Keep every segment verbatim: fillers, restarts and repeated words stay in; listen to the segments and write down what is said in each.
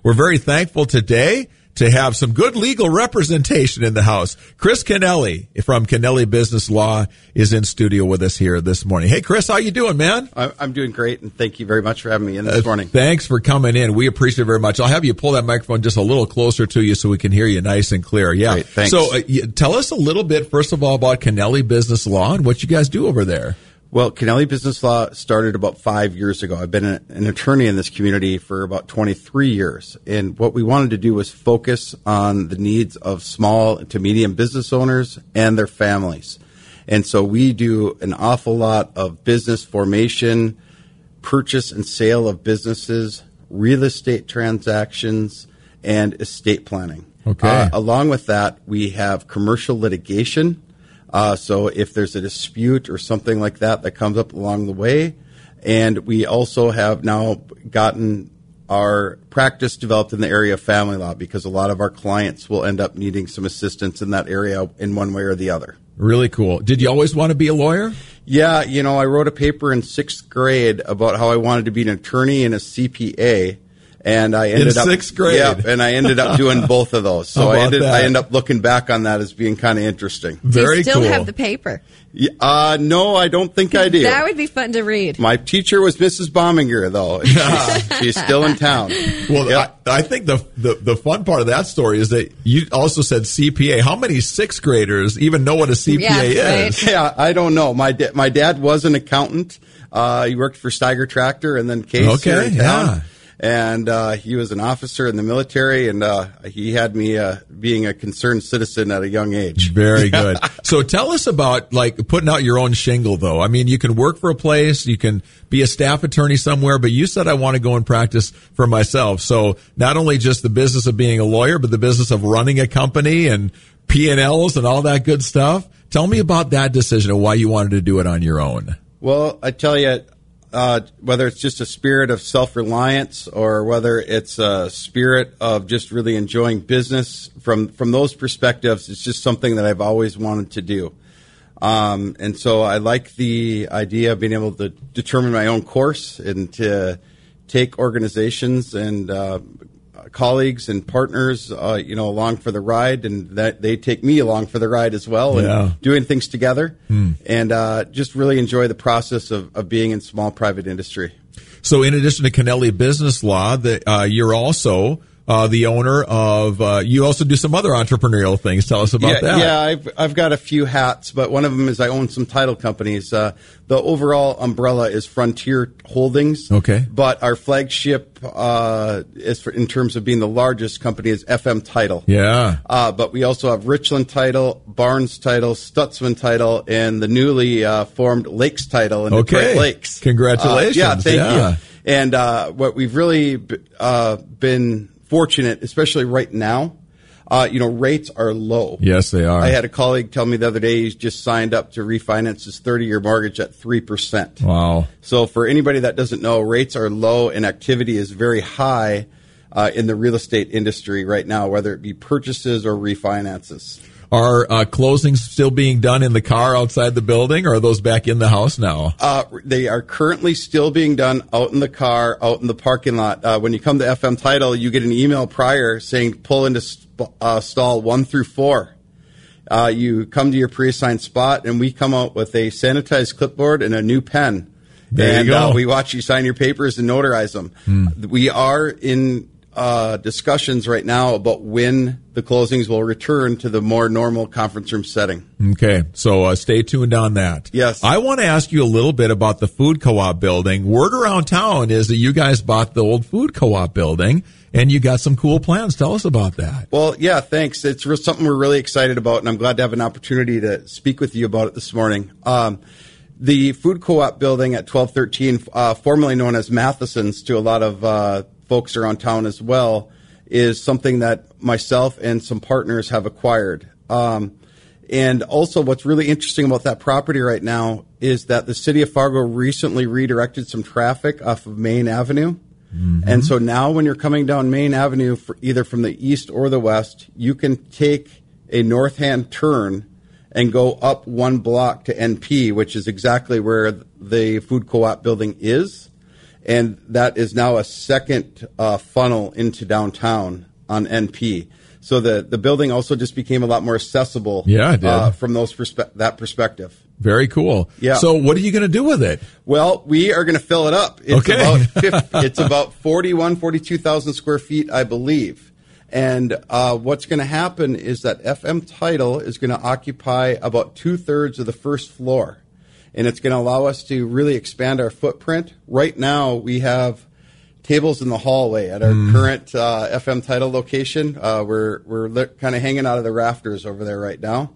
we're very thankful today to have some good legal representation in the house. Chris Kennelly from Kennelly Business Law is in studio with us here this morning. Hey, Chris, how you doing, man? I'm doing great, and thank you very much for having me in this uh, morning. Thanks for coming in. We appreciate it very much. I'll have you pull that microphone just a little closer to you so we can hear you nice and clear. Yeah. Great, thanks. So uh, tell us a little bit, first of all, about Kennelly Business Law and what you guys do over there. Well, Kennelly Business Law started about five years ago. I've been an attorney in this community for about twenty-three years. And what we wanted to do was focus on the needs of small to medium business owners and their families. And so we do an awful lot of business formation, purchase and sale of businesses, real estate transactions, and estate planning. Okay. Uh, along with that, we have commercial litigation. Uh, so if there's a dispute or something like that that comes up along the way, and we also have now gotten our practice developed in the area of family law because a lot of our clients will end up needing some assistance in that area in one way or the other. Really cool. Did you always want to be a lawyer? Yeah, you know, I wrote a paper in sixth grade about how I wanted to be an attorney and a C P A. And I ended in up sixth grade. Yeah, and I ended up doing both of those. So How I about ended that? I ended up looking back on that as being kind of interesting. Very do you still cool. have the paper? Yeah, uh, no, I don't think I do. That would be fun to read. My teacher was Missus Bominger, though. She's, she's still in town. Well, Yep. I, I think the, the the fun part of that story is that you also said C P A. How many sixth graders even know what a C P A Yeah, is? right. Yeah, I don't know. My da- my dad was an accountant. Uh, he worked for Steiger Tractor and then Case Okay, here in town. yeah. And uh, he was an officer in the military, and uh, he had me uh, being a concerned citizen at a young age. Very good. So tell us about like putting out your own shingle, though. I mean, you can work for a place, you can be a staff attorney somewhere, but you said I want to go and practice for myself. So not only just the business of being a lawyer, but the business of running a company and P and L's and all that good stuff. Tell me about that decision of why you wanted to do it on your own. Well, I tell you, uh, whether it's just a spirit of self-reliance or whether it's a spirit of just really enjoying business, from, from those perspectives, it's just something that I've always wanted to do. Um, and so I like the idea of being able to determine my own course and to take organizations and uh, colleagues and partners, uh, you know, along for the ride, and that they take me along for the ride as well, and Yeah. doing things together, Hmm. and uh, just really enjoy the process of, of being in small private industry. So in addition to Kennelly Business Law, the, uh, you're also uh, the owner of, uh, you also do some other entrepreneurial things. Tell us about yeah, that. Yeah, I've, I've got a few hats, but one of them is I own some title companies. Uh, the overall umbrella is Frontier Holdings. Okay. But our flagship, uh, is for, in terms of being the largest company, is F M Title. Yeah. Uh, but we also have Richland Title, Barnes Title, Stutzman Title, and the newly uh, formed Lakes Title in Okay. Detroit Lakes. Congratulations. Uh, yeah, thank Yeah. you. And uh, what we've really uh, been fortunate, especially right now, uh, you know, rates are low. Yes, they are. I had a colleague tell me the other day he's just signed up to refinance his thirty-year mortgage at three percent. Wow. So for anybody that doesn't know, rates are low and activity is very high uh, in the real estate industry right now, whether it be purchases or refinances. Are uh, closings still being done in the car outside the building, or are those back in the house now? Uh, they are currently still being done out in the car, out in the parking lot. Uh, when you come to F M Title, you get an email prior saying pull into sp- uh, stall one through four. Uh, you come to your pre-assigned spot, and we come out with a sanitized clipboard and a new pen. There and you go. Uh, we watch you sign your papers and notarize them. Hmm. We are in uh, discussions right now about when the closings will return to the more normal conference room setting. Okay, so uh, stay tuned on that. Yes. I want to ask you a little bit about the food co-op building. Word around town is that you guys bought the old food co-op building, and you got some cool plans. Tell us about that. Well, yeah, thanks. It's re- something we're really excited about, and I'm glad to have an opportunity to speak with you about it this morning. Um, the food co-op building at twelve thirteen, uh, formerly known as Matheson's to a lot of uh, folks around town as well, is something that myself and some partners have acquired. Um, and also what's really interesting about that property right now is that the city of Fargo recently redirected some traffic off of Main Avenue. Mm-hmm. And so now when you're coming down Main Avenue, for either from the east or the west, you can take a north-hand turn and go up one block to N P, which is exactly where the food co-op building is. And that is now a second uh, funnel into downtown on N P. So the, the building also just became a lot more accessible yeah, it did. Uh, from those perspe- that perspective. Very cool. Yeah. So what are you going to do with it? Well, we are going to fill it up. It's Okay. about fifty, it's about forty-one, forty-two thousand square feet, I believe. And uh, what's going to happen is that F M Title is going to occupy about two-thirds of the first floor. And it's going to allow us to really expand our footprint. Right now, we have tables in the hallway at our mm. current uh, F M Title location. Uh, we're we're li- kind of hanging out of the rafters over there right now.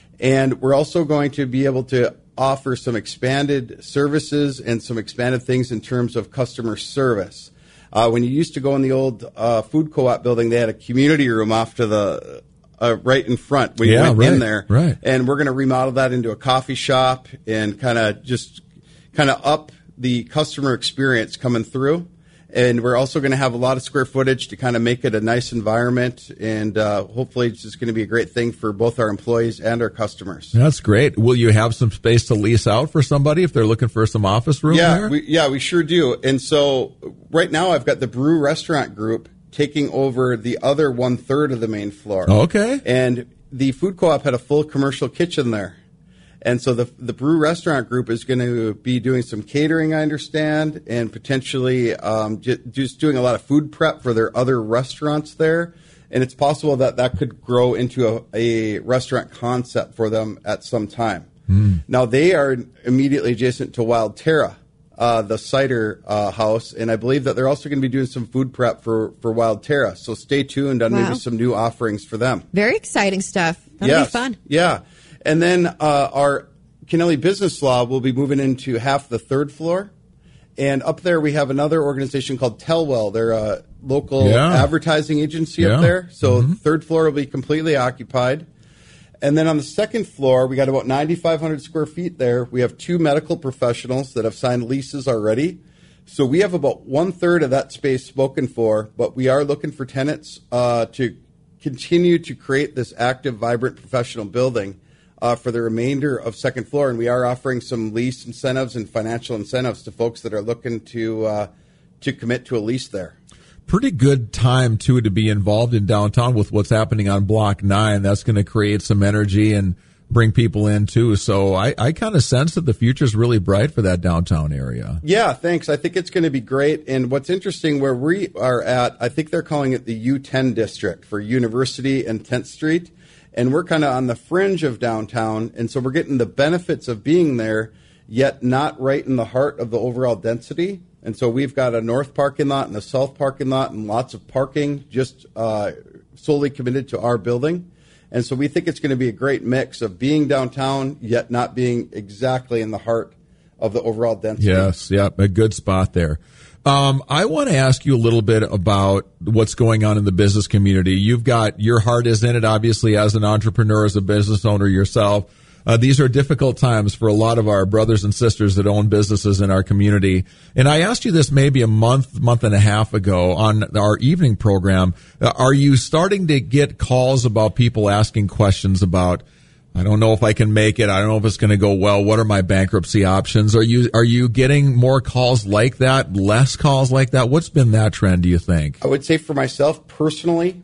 And we're also going to be able to offer some expanded services and some expanded things in terms of customer service. Uh, when you used to go in the old uh, food co-op building, they had a community room off to the uh, right in front when you yeah, went right, in there. Right. And we're going to remodel that into a coffee shop and kind of just kind of up the customer experience coming through. And we're also going to have a lot of square footage to kind of make it a nice environment. And uh, hopefully it's just going to be a great thing for both our employees and our customers. That's great. Will you have some space to lease out for somebody if they're looking for some office room yeah, there? We, yeah, we sure do. And so right now I've got the Brew Restaurant Group taking over the other one-third of the main floor. Okay. And the food co-op had a full commercial kitchen there. And so the the Brew Restaurant Group is going to be doing some catering, I understand, and potentially um, j- just doing a lot of food prep for their other restaurants there. And it's possible that that could grow into a, a restaurant concept for them at some time. Mm. Now, they are immediately adjacent to Wild Terra, uh, the cider uh, house, and I believe that they're also going to be doing some food prep for, for Wild Terra. So stay tuned on wow. maybe some new offerings for them. Very exciting stuff. That'll yes. be fun. Yeah. And then uh, our Kennelly Business Law will be moving into half the third floor. And up there we have another organization called Telwell. They're a local yeah. advertising agency yeah. up there. So mm-hmm. third floor will be completely occupied. And then on the second floor, we got about ninety-five hundred square feet there. We have two medical professionals that have signed leases already. So we have about one-third of that space spoken for, but we are looking for tenants uh, to continue to create this active, vibrant professional building Uh, for the remainder of second floor, and we are offering some lease incentives and financial incentives to folks that are looking to uh, to commit to a lease there. Pretty good time, too, to be involved in downtown with what's happening on Block nine. That's going to create some energy and bring people in, too. So I, I kind of sense that the future's really bright for that downtown area. Yeah, thanks. I think it's going to be great. And what's interesting, where we are at, I think they're calling it the U ten district for University and tenth Street. And we're kind of on the fringe of downtown, and so we're getting the benefits of being there, yet not right in the heart of the overall density. And so we've got a north parking lot and a south parking lot and lots of parking just uh, solely committed to our building. And so we think it's going to be a great mix of being downtown, yet not being exactly in the heart of the overall density. Yes, yeah, a good spot there. Um, I want to ask you a little bit about what's going on in the business community. You've got, your heart is in it, obviously, as an entrepreneur, as a business owner yourself. Uh, these are difficult times for a lot of our brothers and sisters that own businesses in our community. And I asked you this maybe a month, month and a half ago on our evening program. Uh, are you starting to get calls about people asking questions about, I don't know if I can make it. I don't know if it's going to go well. What are my bankruptcy options? Are you are you getting more calls like that, less calls like that? What's been that trend, do you think? I would say for myself personally,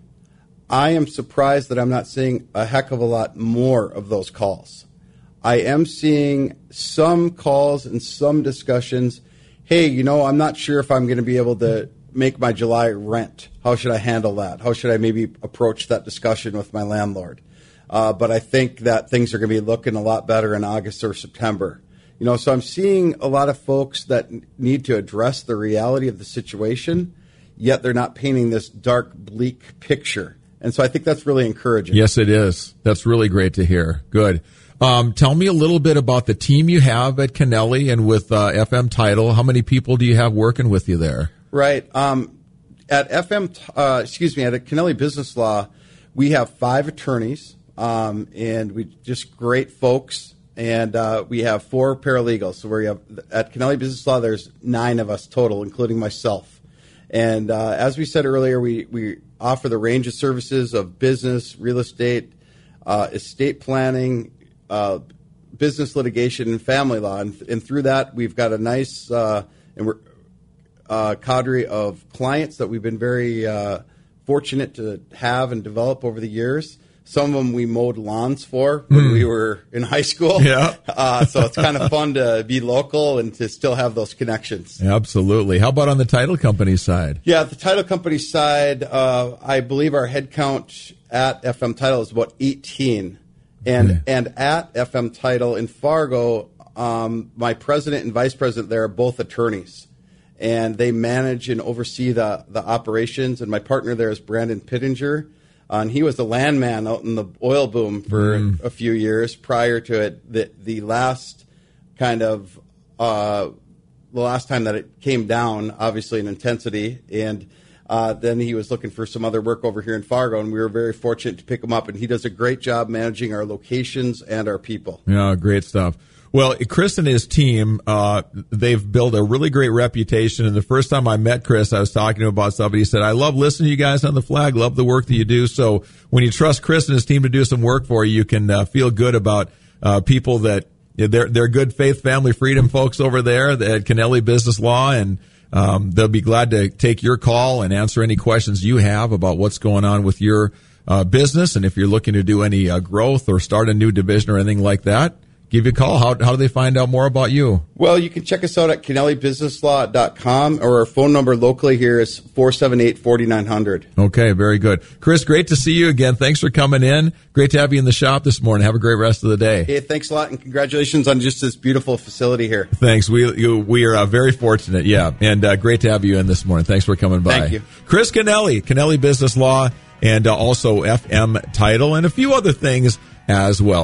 I am surprised that I'm not seeing a heck of a lot more of those calls. I am seeing some calls and some discussions. Hey, you know, I'm not sure if I'm going to be able to make my July rent. How should I handle that? How should I maybe approach that discussion with my landlord? Uh, but I think that things are going to be looking a lot better in August or September. You know, so I'm seeing a lot of folks that need to address the reality of the situation, yet they're not painting this dark, bleak picture. And so I think that's really encouraging. Yes, it is. That's really great to hear. Good. Um, tell me a little bit about the team you have at Kennelly and with uh, F M Title. How many people do you have working with you there? Right. Um, at F M, uh, excuse me, at Kennelly Business Law, we have five attorneys. Um, and we just great folks, and uh, we have four paralegals. So we have at Kennelly Business Law, there's nine of us total, including myself. And uh, as we said earlier, we we offer the range of services of business, real estate, uh, estate planning, uh, business litigation, and family law. And, and through that, we've got a nice uh, and we're uh, cadre of clients that we've been very uh, fortunate to have and develop over the years. Some of them we mowed lawns for when mm. we were in high school. Yeah. uh, so it's kind of fun to be local and to still have those connections. Absolutely. How about on the title company side? Yeah, the title company side, uh, I believe our head count at F M Title is about eighteen. And yeah. and at F M Title in Fargo, um, my president and vice president there are both attorneys. And they manage and oversee the, the operations. And my partner there is Brandon Pittenger. Uh, and he was the landman out in the oil boom for mm. a few years prior to it. The, the last kind of, uh, the last time that it came down, obviously in intensity. And uh, then he was looking for some other work over here in Fargo, and we were very fortunate to pick him up. And he does a great job managing our locations and our people. Yeah, great stuff. Well, Chris and his team, uh, they've built a really great reputation. And the first time I met Chris, I was talking to him about stuff, and he said, I love listening to you guys on the flag, love the work that you do. So when you trust Chris and his team to do some work for you, you can uh, feel good about uh, people that they're, they're good faith, family freedom folks over there at Kennelly Business Law. And um, they'll be glad to take your call and answer any questions you have about what's going on with your uh, business. And if you're looking to do any uh, growth or start a new division or anything like that, give you a call. How, how do they find out more about you? Well, you can check us out at Kennelly Business Law dot com, or our phone number locally here is four seven eight, four nine zero zero. Okay, very good. Chris, great to see you again. Thanks for coming in. Great to have you in the shop this morning. Have a great rest of the day. Hey, thanks a lot, and congratulations on just this beautiful facility here. Thanks. We you, we are uh, very fortunate, yeah, and uh, great to have you in this morning. Thanks for coming by. Thank you. Chris Kennelly, Kennelly Business Law, and uh, also F M Title, and a few other things as well.